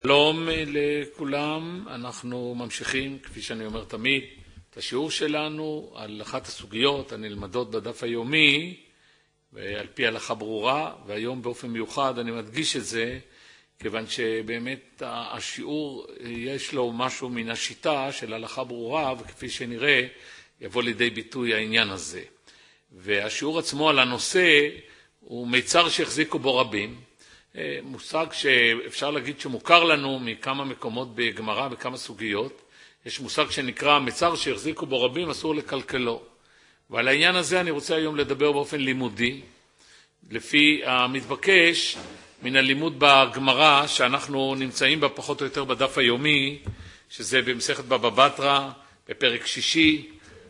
שלום לכולם, אנחנו ממשיכים, כפי שאני אומר תמיד, את השיעור שלנו על אחת הסוגיות הנלמדות בדף היומי, ועל פי הלכה ברורה, והיום באופן מיוחד אני מדגיש את זה, כיוון שבאמת השיעור יש לו משהו מן השיטה של הלכה ברורה, וכפי שנראה יבוא לידי ביטוי העניין הזה. והשיעור עצמו על הנושא הוא מיצר שהחזיקו בו רבים, מושג שאפשר להגיד שמוכר לנו מכמה מקומות בגמרא וכמה סוגיות. יש מושג שנקרא מצר שהחזיקו בו רבים אסור לקלקלו, ועל העניין הזה אני רוצה היום לדבר באופן לימודי לפי המתבקש מן הלימוד בגמרא שאנחנו נמצאים בה פחות או יותר בדף היומי, שזה במסכת בבא בתרא בפרק שישי.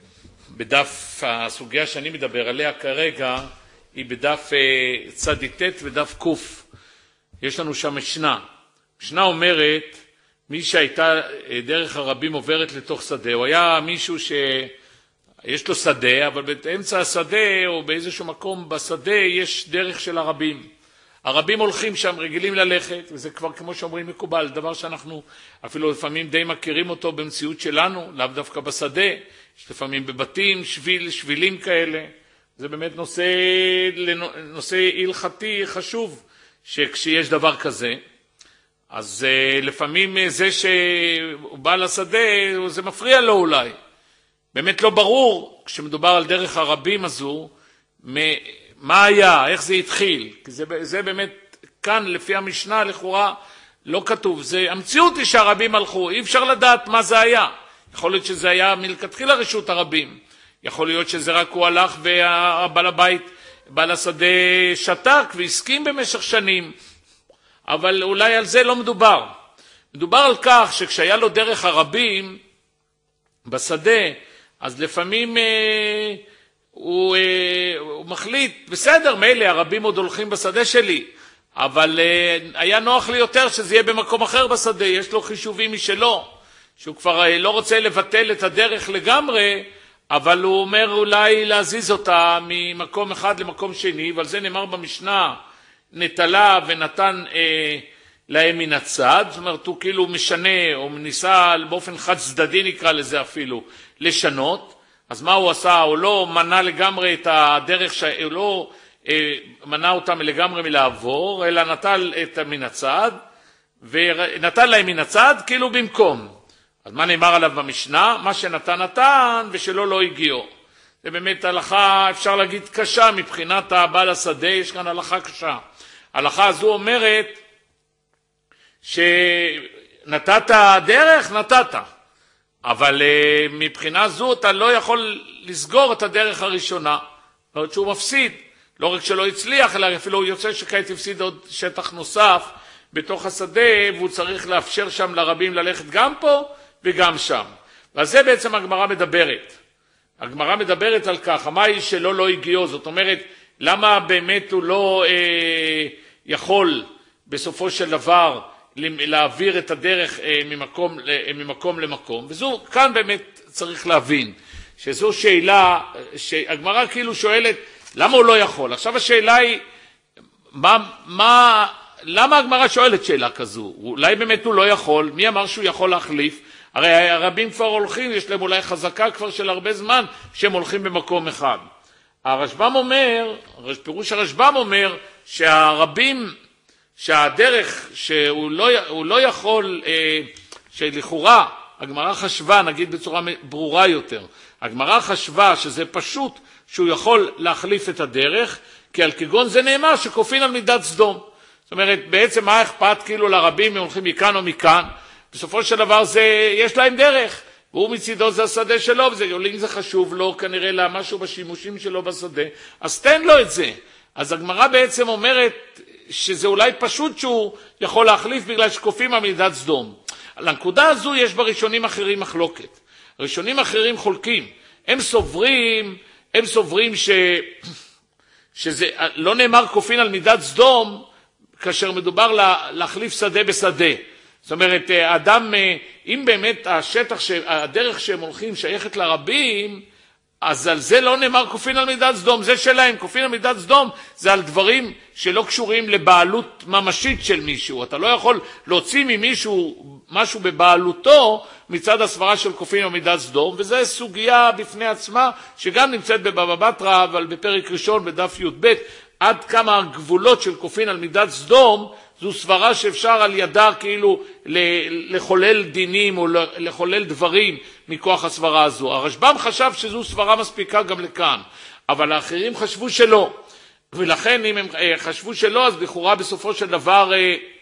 בדף הסוגיה שאני מדבר עליה כרגע היא בדף צדיטט ודף קוף. יש לנו שם משנה. משנה אומרת, מי שהייתה דרך הרבים עוברת לתוך שדה, הוא היה מישהו שיש לו שדה, אבל באמצע השדה או באיזשהו מקום בשדה יש דרך של הרבים. הרבים הולכים שם, רגילים ללכת, וזה כבר כמו שאומרים מקובל, דבר שאנחנו אפילו לפעמים די מכירים אותו במציאות שלנו, לאו דווקא בשדה, יש לפעמים בבתים, שבילים כאלה. זה באמת נושא הלכתי חשוב. שכשיש דבר כזה, אז לפעמים זה שהוא בא לשדה, זה מפריע לו אולי. באמת לא ברור, כשמדובר על דרך הרבים הזו, מה היה, איך זה התחיל. כי זה באמת, כאן לפי המשנה לכאורה לא כתוב. המציאות היא שהרבים הלכו, אי אפשר לדעת מה זה היה. יכול להיות שזה היה מלכתחילה רשות הרבים. יכול להיות שזה רק הוא הלך והבעל הבית, בעל השדה שתק והסכים במשך שנים, אבל אולי על זה לא מדובר. מדובר על כך שכשהיה לו דרך הרבים בשדה, אז לפעמים הוא מחליט, בסדר, מילא, הרבים עוד הולכים בשדה שלי, אבל היה נוח לי יותר שזה יהיה במקום אחר בשדה, יש לו חישובים משלו, שהוא כבר לא רוצה לבטל את הדרך לגמרי, אבל הוא אומר אולי להזיז אותה ממקום אחד למקום שני, ועל זה נאמר במשנה, נטלה ונתן להם מן הצד, זאת אומרת הוא כאילו משנה, או ניסה באופן חד צדדי נקרא לזה אפילו, לשנות. אז מה הוא עשה? הוא לא מנע לגמרי את הדרך, הוא לא מנע אותם לגמרי מלעבור, אלא נטל את מן הצד, ונתן להם מן הצד כאילו במקום. אז מה נאמר עליו במשנה? מה שנתן נתן ושלא לא הגיעו. זה באמת הלכה, אפשר להגיד, קשה מבחינת הבעל השדה, יש כאן הלכה קשה. ההלכה הזו אומרת שנתת דרך, נתת. אבל מבחינה זו אתה לא יכול לסגור את הדרך הראשונה. זאת אומרת שהוא מפסיד. לא רק שלא הצליח, אלא אפילו הוא יוצא שכעת הפסיד עוד שטח נוסף בתוך השדה, והוא צריך לאפשר שם לרבים ללכת גם פה, וגם שם. ועל זה בעצם הגמרא מדברת. הגמרא מדברת על כך, מה היא שלא לא הגיעו? זאת אומרת, למה באמת הוא לא יכול בסופו של דבר להעביר את הדרך ממקום למקום? וזו, כאן באמת צריך להבין, שזו שאלה, שהגמרא כאילו שואלת, למה הוא לא יכול? עכשיו השאלה היא, למה הגמרא שואלת שאלה כזו? אולי באמת הוא לא יכול, מי אמר שהוא יכול להחליף? הרי הרבים כבר הולכים, יש להם אולי חזקה כבר של הרבה זמן שהם הולכים במקום אחד. הרשב"ם אומר, פירוש הרשב"ם אומר שהרבים, שהדרך שהוא לא יכול, שלכאורה הגמרא חשבה, נגיד בצורה ברורה יותר, הגמרא חשבה שזה פשוט שהוא יכול להחליף את הדרך, כי על כגון זה נאמר שכופין על מידת סדום. זאת אומרת, בעצם מה אכפת כאילו לרבים הם הולכים מכאן או מכאן? בסופו של דבר יש להם דרך, והוא מצידו זה השדה שלו, אם זה חשוב לו כנראה למשהו בשימושים שלו בשדה, אז תן לו את זה. אז הגמרא בעצם אומרת שזה אולי פשוט שהוא יכול להחליף בגלל שכופים על מידת סדום. על הנקודה הזו יש בראשונים אחרים מחלוקת. הראשונים אחרים חולקים. הם סוברים שזה לא נאמר כופין על מידת סדום, כאשר מדובר להחליף שדה בשדה. זאת אומרת, האדם, אם באמת הדרך שהם הולכים שייכת לרבים, אז על זה לא נאמר כופין על מידת סדום, זה שלהם. כופין על מידת סדום זה על דברים שלא קשורים לבעלות ממשית של מישהו. אתה לא יכול להוציא ממישהו משהו בבעלותו מצד הסברה של כופין על מידת סדום, וזו סוגיה בפני עצמה שגם נמצאת בבבא בתרא, אבל בפרק ראשון בדף י"ב, עד כמה הגבולות של כופין על מידת סדום, זו סברה שאפשר על ידה כאילו לחולל דינים או לחולל דברים מכוח הסברה הזו. הרשב"ם חשב שזו סברה מספיקה גם לכאן, אבל האחרים חשבו שלא. ולכן אם הם חשבו שלא, אז לכאורה בסופו של דבר,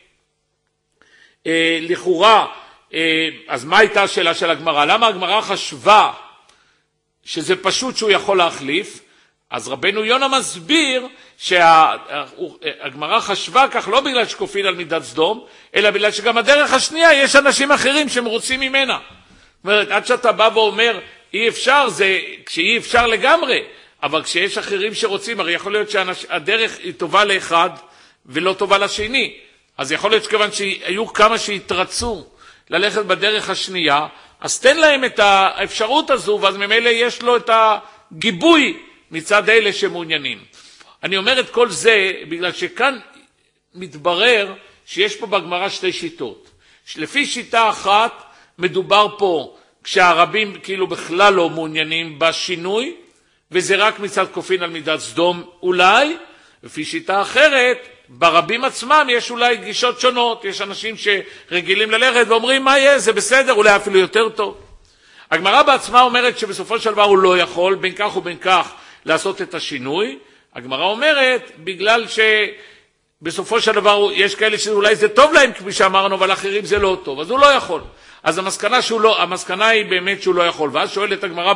אז מה הייתה השאלה של הגמרא? למה הגמרא חשבה שזה פשוט שהוא יכול להחליף? אז רבנו יונה מסביר שהגמרא חשבה כך לא בגלל שכופין על מידת סדום, אלא בגלל שגם הדרך השנייה יש אנשים אחרים שמרוצים ממנה. זאת אומרת, עד שאתה בא ואומר אי אפשר, זה כשאי אפשר לגמרי, אבל כשיש אחרים שרוצים, הרי יכול להיות שהדרך היא טובה לאחד ולא טובה לשני. אז יכול להיות שכיוון שהיו כמה שהתרצו ללכת בדרך השנייה, אז תן להם את האפשרות הזו, ואז ממילא יש לו את הגיבוי מצד אלה שמעוניינים. אני אומר את כל זה בגלל שכאן מתברר שיש פה בגמרא שתי שיטות. לפי שיטה אחת מדובר פה כשהרבים כאילו בכלל לא מעוניינים בשינוי, וזה רק מצד כופין על מידת סדום אולי. לפי שיטה אחרת, ברבים עצמם יש אולי גישות שונות, יש אנשים שרגילים ללכת ואומרים מה יהיה, זה בסדר, אולי אפילו יותר טוב. הגמרא בעצמה אומרת שבסופו של דבר הוא לא יכול בין כך ובין כך לעשות את השינוי. הגמרא אומרת בגלל שבסופו של דבר יש כאלה שאולי זה טוב להם כפי שאמרנו, אבל אחרים זה לא טוב, אז הוא לא יכול. אז המסקנה היא באמת שהוא לא יכול. ואז שואלת הגמרא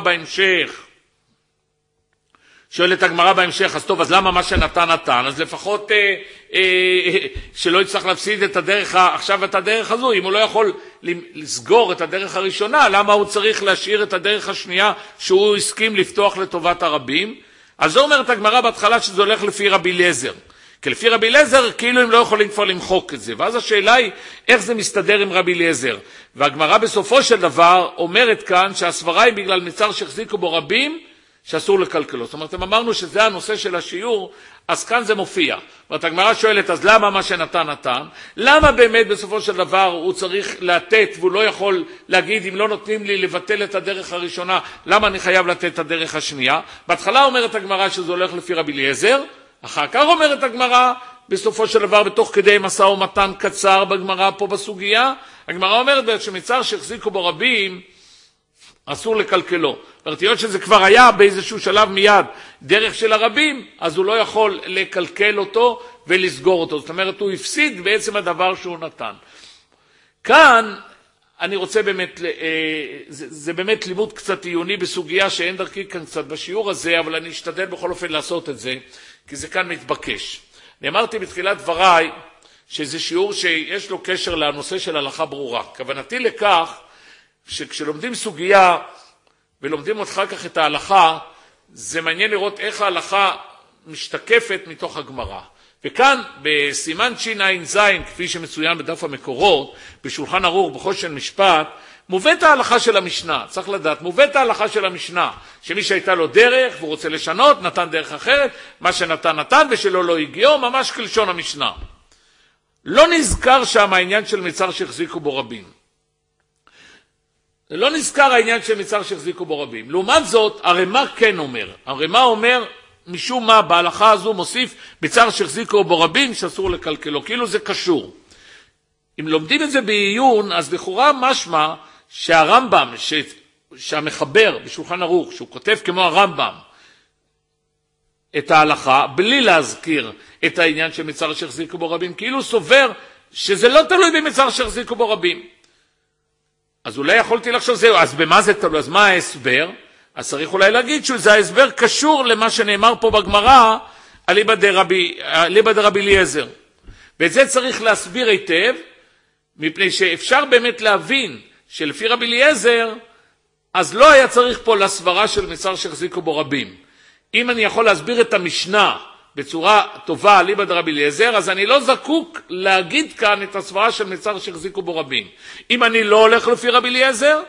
בהמשך, אז טוב, אז למה מה שנתן נתן? אז לפחות שלא יצטרך להפסיד את הדרך, עכשיו את הדרך הזו. אם הוא לא יכול לסגור את הדרך הראשונה, למה הוא צריך להשאיר את הדרך השנייה שהוא הסכים לפתוח לטובת הרבים? אז זו אומרת הגמרא בהתחלה שזה הולך לפי רבי אליעזר. כי לפי רבי אליעזר כאילו הם לא יכולים כבר למחוק את זה. ואז השאלה היא איך זה מסתדר עם רבי אליעזר. והגמרא בסופו של דבר אומרת כאן שהסברה היא בגלל מצר שהחזיקו בו רבים, שאסור לקלקלו. זאת אומרת, אם אמרנו שזה הנושא של השיעור, אז כאן זה מופיע. זאת אומרת, הגמרא שואלת, אז למה מה שנתן נתן? למה באמת בסופו של דבר הוא צריך לתת, והוא לא יכול להגיד, אם לא נותנים לי לבטל את הדרך הראשונה, למה אני חייב לתת את הדרך השנייה? בהתחלה אומרת הגמרא שזה הולך לפי רבי אליעזר, אחר כך אומרת הגמרא, בסופו של דבר, בתוך כדי משא ומתן קצר בגמרא פה בסוגיה, הגמרא אומרת שמצר שהחזיקו בו רבים, אסור לקלקלו. פרטיות שזה כבר היה באיזשהו שלב מיד דרך של הרבים, אז הוא לא יכול לקלקל אותו ולסגור אותו. זאת אומרת, הוא הפסיד בעצם הדבר שהוא נתן. כאן אני רוצה באמת, זה באמת לימוד קצת עיוני בסוגיה שאין דרכי כאן קצת בשיעור הזה, אבל אני אשתדל בכל אופן לעשות את זה, כי זה כאן מתבקש. אני אמרתי בתחילת דבריי שזה שיעור שיש לו קשר לנושא של הלכה ברורה. כוונתי לכך שכשלומדים סוגיה ולומדים אחר כך את ההלכה, זה מעניין לראות איך ההלכה משתקפת מתוך הגמרא. וכאן בסימן שע"ז, כפי שמצוין בדף המקורות, בשולחן ערוך בחושן משפט, מובאת ההלכה של המשנה. צריך לדעת, מובאת ההלכה של המשנה, שמי שהייתה לו דרך והוא רוצה לשנות, נתן דרך אחרת, מה שנתן נתן ושלא לא הגיעו, ממש כלשון המשנה. לא נזכר שם העניין של מצר שהחזיקו בו רבים. לא נזכר העניין של מצר שהחזיקו בו רבים. לעומת זאת, הרמ"א כן אומר. הרמ"א אומר, משום מה בהלכה הזו מוסיף מצר שהחזיקו בו רבים שאסור לקלקלו. כאילו זה קשור. אם לומדים את זה בעיון, אז לכאורה משמע שהרמב"ם, שהמחבר בשולחן ערוך, שהוא כותב כמו הרמב"ם את ההלכה, בלי להזכיר את העניין של מצר שהחזיקו בו רבים, כאילו סובר שזה לא תלוי במצר שהחזיקו בו רבים. אז אולי יכולתי לחשוב, זהו, אז במה זה תלוי? אז מה ההסבר? אז צריך אולי להגיד שזה ההסבר קשור למה שנאמר פה בגמרא, אליבא דרבי אליעזר. ואת זה צריך להסביר היטב, מפני שאפשר באמת להבין שלפי רבי אליעזר, אז לא היה צריך פה לסברה של מצר שהחזיקו בו רבים. אם אני יכול להסביר את המשנה בצורה טובה אליבא דרבי אליעזר, אז אני לא זקוק להגיד כאן את הסברה של מצר שהחזיקו בו רבים. אם אני לא הולך לפי רבי אליעזר,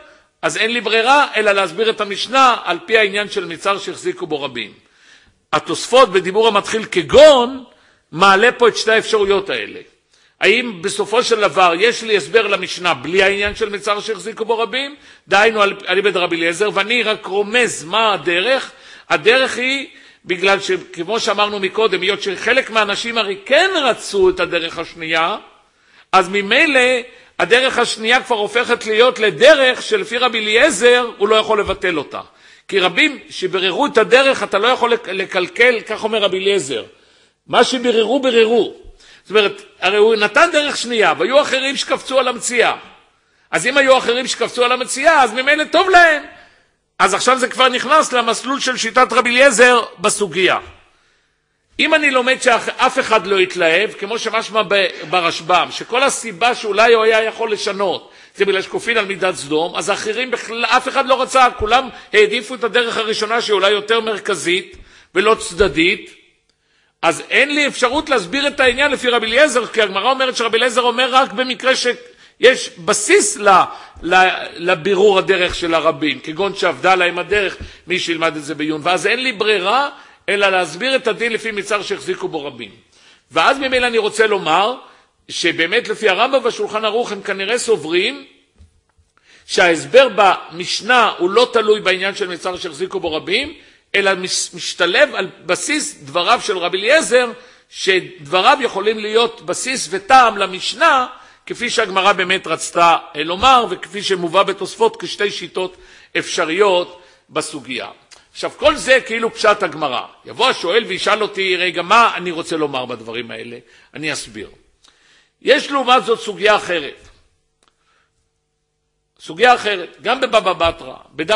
אז אין לי ברירה אלא להסביר את המשנה על פי העניין של מצר שהחזיקו בו רבים. התוספות בדיבור המתחיל כגון מעלה פה את שתי האפשרויות האלה. האם בסופו של דבר יש לי הסבר למשנה בלי העניין של מצר שהחזיקו בו רבים? דהיינו על ידי רבי אליעזר, ואני רק רומז מה הדרך. הדרך היא בגלל שכמו שאמרנו מקודם, היות שחלק מהאנשים הרי כן רצו את הדרך השנייה, אז ממילא הדרך השנייה כבר הופכת להיות לדרך שלפי רבי אליעזר הוא לא יכול לבטל אותה. כי רבים שבררו את הדרך אתה לא יכול לקלקל, כך אומר רבי אליעזר. מה שבררו בררו. זאת אומרת, הרי הוא נתן דרך שנייה, והיו אחרים שקפצו על המציאה. אז אם היו אחרים שקפצו על המציאה, אז ממילא טוב להם. אז עכשיו זה כבר נכנס למסלול של שיטת רבי אליעזר בסוגיה. אם אני לומד שאף אחד לא יתלהב, כמו שמשמע ברשב"ם, שכל הסיבה שאולי הוא היה יכול לשנות, זה בגלל שכופין על מידת סדום, אז האחרים בכלל, אף אחד לא רצה, כולם העדיפו את הדרך הראשונה שאולי יותר מרכזית ולא צדדית, אז אין לי אפשרות להסביר את העניין לפי רבי אליעזר, כי הגמרא אומרת שרבי אליעזר אומר רק במקרה שיש בסיס לבירור הדרך של הרבים, כגון שעבדה להם הדרך, מי שילמד את זה בעיון, ואז אין לי ברירה, אלא להסביר את הדין לפי מצר שהחזיקו בו רבים. ואז ממילא אני רוצה לומר, שבאמת לפי הרמב"ם והשולחן ערוך הם כנראה סוברים, שההסבר במשנה הוא לא תלוי בעניין של מצר שהחזיקו בו רבים, אלא משתלב על בסיס דבריו של רבי אליעזר, שדבריו יכולים להיות בסיס וטעם למשנה, כפי שהגמרא באמת רצתה לומר, וכפי שמובא בתוספות כשתי שיטות אפשריות בסוגיה. עכשיו, כל זה כאילו פשט הגמרא. יבוא השואל וישאל אותי, רגע, מה אני רוצה לומר בדברים האלה? אני אסביר. יש לעומת זאת סוגיה אחרת. סוגיה אחרת, גם בבבא בתרא,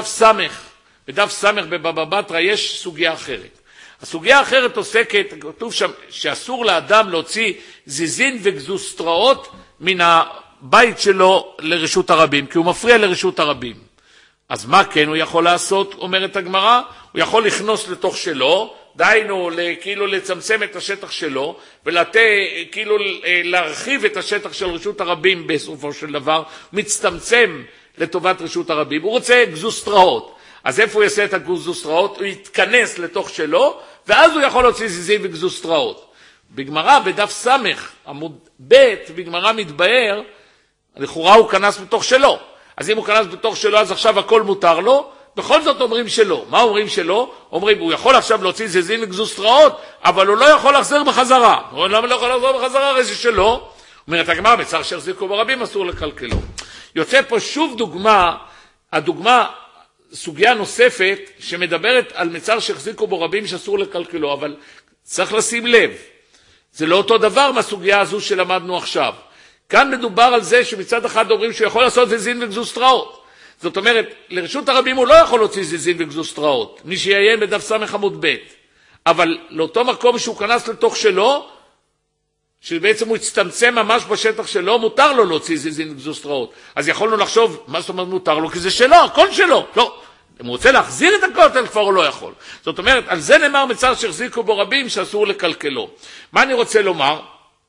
בדף סמך בבבא בתרא יש סוגיה אחרת. הסוגיה האחרת עוסקת, כתוב שם שאסור לאדם להוציא זיזין וגזוסטראות מן הבית שלו לרשות הרבים, כי הוא מפריע לרשות הרבים. אז מה כן הוא יכול לעשות, אומרת הגמרא? הוא יכול לכנוס לתוך שלו, דהיינו כאילו לצמצם את השטח שלו, וכאילו להרחיב את השטח של רשות הרבים בסופו של דבר, מצטמצם לטובת רשות הרבים. הוא רוצה גזוסטראות. אז איפה הוא יעשה את הגזוסטראות? הוא יתכנס לתוך שלו, ואז הוא יכול להוציא זיזים וגזוסטראות. בגמרא, בדף סמך, עמוד ב', בגמרא מתבאר, לכאורה הוא כנס בתוך שלו. אז אם הוא כנס בתוך שלו, אז עכשיו הכל מותר לו, בכל זאת אומרים שלא. מה אומרים שלא? אומרים, הוא יכול עכשיו להוציא זיזים וגזוסטראות, אבל הוא לא יכול לחזר בחזרה. למה לא יכול לחזר בחזרה? הרי זה שלא. אומרת הגמרא, מצר שהחזיקו בו רבים, אסור לקלקלו. יוצא פה שוב הדוגמה, סוגיה נוספת, שמדברת על מצר שהחזיקו בו רבים שאסור לקלקלו, אבל צריך לשים לב. זה לא אותו דבר מהסוגיה הזו שלמדנו עכשיו. כאן מדובר על זה שמצד אחד אומרים שהוא יכול לעשות זיזין וגזוסטראות. זאת אומרת, לרשות הרבים הוא לא יכול להוציא זיזין וגזוסטראות, מי שיעיין בדף סמך עמוד ב'. אבל לאותו מקום שהוא כנס לתוך שלו, שבעצם הוא הצטמצם ממש בשטח שלו, מותר לו להוציא זיזין וגזוסטראות. אז יכולנו לחשוב, מה זאת אומרת מותר לו? כי זה שלו, הכל שלו. לא. אם הוא רוצה להחזיר את הכותל, כבר הוא לא יכול. זאת אומרת, על זה נאמר מצר שהחזיקו בו רבים שאסור לקלקלו. מה אני רוצה לומר?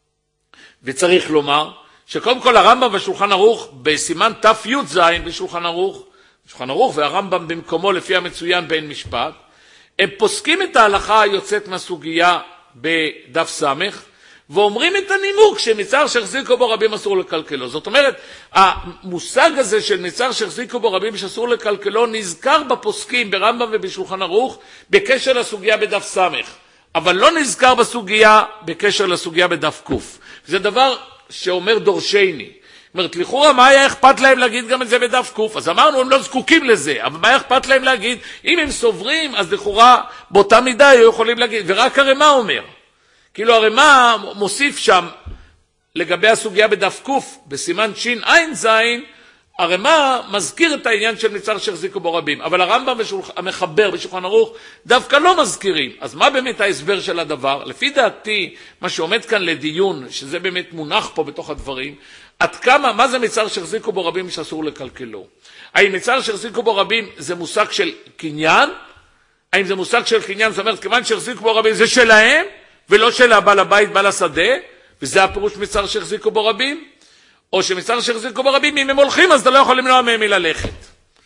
וצריך לומר, שקודם כל הרמב"ם בשולחן ערוך, בסימן ת"י בשולחן ערוך, והרמב"ם במקומו לפי המצוין בין משפט, הם פוסקים את ההלכה היוצאת מהסוגיה בדף סמך, ואומרים את הנימוק שמצר שהחזיקו בו רבים אסור לקלקלו. זאת אומרת, המושג הזה של מצר שהחזיקו בו רבים שאסור לקלקלו נזכר בפוסקים ברמב"ם ובשולחן ערוך בקשר לסוגיה בדף סמך, אבל לא נזכר בסוגיה בקשר לסוגיה בדף קוף. זה דבר שאומר דורשני. זאת אומרת, לכאורה מה היה אכפת להם להגיד גם את זה בדף קוף? אז אמרנו, הם לא זקוקים לזה, אבל מה היה אכפת להם להגיד? אם הם סוברים, אז לכאורה באותה מידה היו יכולים להגיד, ורק הרמ"א אומר. כאילו הרמ"א מוסיף שם, לגבי הסוגיה בדף קוף, בסימן שע"ז, הרמ"א מזכיר את העניין של מצר שהחזיקו בו רבים, אבל הרמב"ם המחבר בשולחן ערוך דווקא לא מזכירים. אז מה באמת ההסבר של הדבר? לפי דעתי, מה שעומד כאן לדיון, שזה באמת מונח פה בתוך הדברים, עד כמה, מה זה מצר שהחזיקו בו רבים שאסור לקלקלו? האם מצר שהחזיקו בו רבים זה מושג של קניין? האם זה מושג של קניין? זאת אומרת, כיוון שהחזיקו בו רבים זה שלהם, ולא של הבעל הבית, בעל השדה, וזה הפירוש מצר שהחזיקו בו רבים? או שמצר שהחזיקו בו רבים, אם הם הולכים, אז אתה לא יכול למנוע מהם מללכת.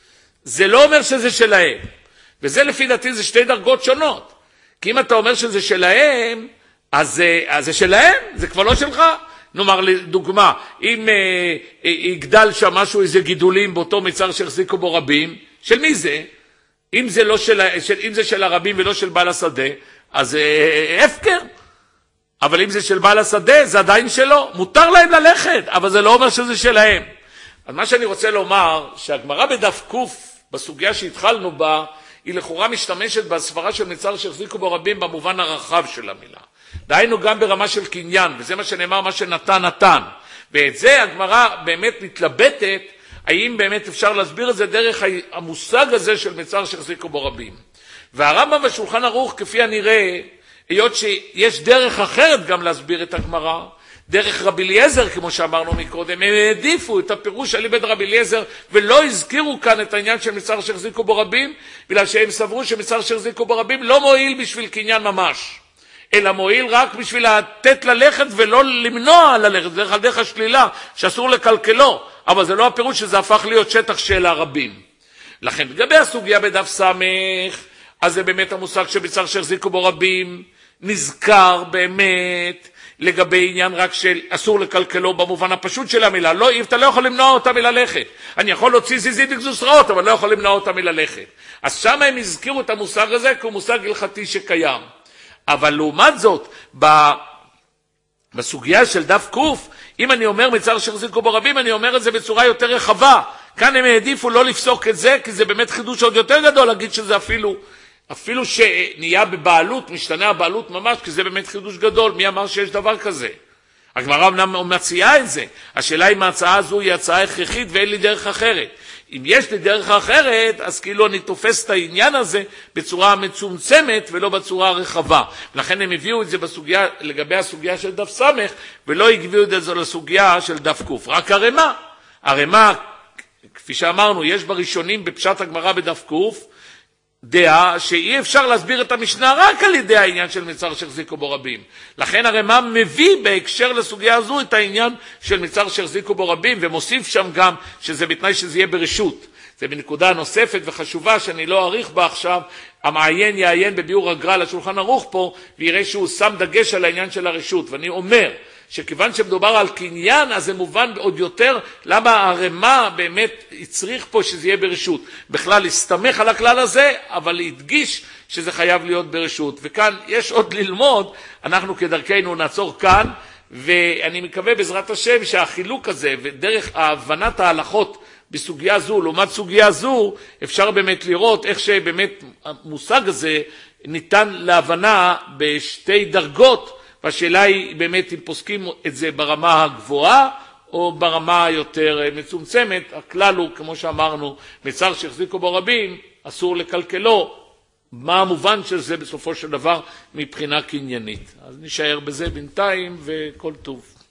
זה לא אומר שזה שלהם. וזה לפי דעתי זה שתי דרגות שונות. כי אם אתה אומר שזה שלהם, אז זה שלהם, זה כבר לא שלך. נאמר לדוגמה, אם יגדל שם משהו, איזה גידולים באותו מצר שהחזיקו בו רבים, של מי זה? אם זה של הרבים ולא של בעל השדה, אז הפקר. אבל אם זה של בעל השדה, זה עדיין שלו. מותר להם ללכת, אבל זה לא אומר שזה שלהם. אז מה שאני רוצה לומר, שהגמרא בדף קוף, בסוגיה שהתחלנו בה, היא לכאורה משתמשת בסברה של מצר שהחזיקו בו רבים במובן הרחב של המילה. דהיינו גם ברמה של קניין, וזה מה שנאמר, מה שנתן נתן. ואת זה הגמרא באמת מתלבטת, האם באמת אפשר להסביר את זה דרך המושג הזה של מצר שהחזיקו בו רבים. והרמב"ם בשולחן ערוך, כפי הנראה, היות שיש דרך אחרת גם להסביר את הגמרא, דרך רבי אליעזר, כמו שאמרנו מקודם, הם העדיפו את הפירוש על ידי רבי אליעזר, ולא הזכירו כאן את העניין של מצר שהחזיקו בו רבים, בגלל שהם סברו שמצר שהחזיקו בו רבים לא מועיל בשביל קניין ממש, אלא מועיל רק בשביל לתת ללכת ולא למנוע ללכת, דרך השלילה, שאסור לקלקלו, אבל זה לא הפירוש שזה הפך להיות שטח של הרבים. לכן, לגבי הסוגיה בדף סמך, אז זה באמת המושג שמצר שהחזיקו בו רבים, נזכר באמת, לגבי עניין רק של אסור לקלקלו במובן הפשוט של המילה. לא, אתה לא יכול למנוע אותה מללכת. אני יכול להוציא זיזית גזוסראות, אבל לא יכול למנוע אותה מללכת. אז שם הם הזכירו את המושג הזה כמושג הלכתי שקיים. אבל לעומת זאת, בסוגיה של דף קוף, אם אני אומר מצר שהחזיקו בו רבים, אני אומר את זה בצורה יותר רחבה. כאן הם העדיפו לא לפסוק את זה, כי זה באמת חידוש עוד יותר גדול, להגיד שזה אפילו שנהיה בבעלות, משתנה הבעלות ממש, כי זה באמת חידוש גדול. מי אמר שיש דבר כזה? הגמרא אמנם מציעה את זה. השאלה אם ההצעה הזו היא הצעה הכרחית ואין לי דרך אחרת. אם יש לי דרך אחרת, אז כאילו אני תופס את העניין הזה בצורה מצומצמת ולא בצורה רחבה. לכן הם הביאו את זה לגבי הסוגיה של דף סמך, ולא הביאו את זה לסוגיה של דף קוף. רק הרמה, כפי שאמרנו, יש בראשונים בפשט הגמרא בדף קוף, דעה שאי אפשר להסביר את המשנה רק על ידי העניין של מצר שהחזיקו בו רבים. לכן הרמ"א מביא בהקשר לסוגיה הזו את העניין של מצר שהחזיקו בו רבים, ומוסיף שם גם שזה בתנאי שזה יהיה ברשות. זה בנקודה נוספת וחשובה שאני לא אריך בה עכשיו. המעיין יעיין בביאור הגר"א לשולחן ערוך פה, ויראה שהוא שם דגש על העניין של הרשות. ואני אומר שכיוון שמדובר על קניין, אז זה מובן עוד יותר למה הרמ"א באמת הצריך פה שזה יהיה ברשות. בכלל להסתמך על הכלל הזה, אבל להדגיש שזה חייב להיות ברשות. וכאן יש עוד ללמוד, אנחנו כדרכנו נעצור כאן, ואני מקווה בעזרת השם שהחילוק הזה ודרך הבנת ההלכות בסוגיה זו, לעומת סוגיה זו, אפשר באמת לראות איך שבאמת המושג הזה ניתן להבנה בשתי דרגות, והשאלה היא באמת אם פוסקים את זה ברמה הגבוהה או ברמה יותר מצומצמת. הכלל הוא, כמו שאמרנו, מצר שהחזיקו בו רבים, אסור לקלקלו. מה המובן של זה בסופו של דבר מבחינה קניינית? אז נשאר בזה בינתיים וכל טוב.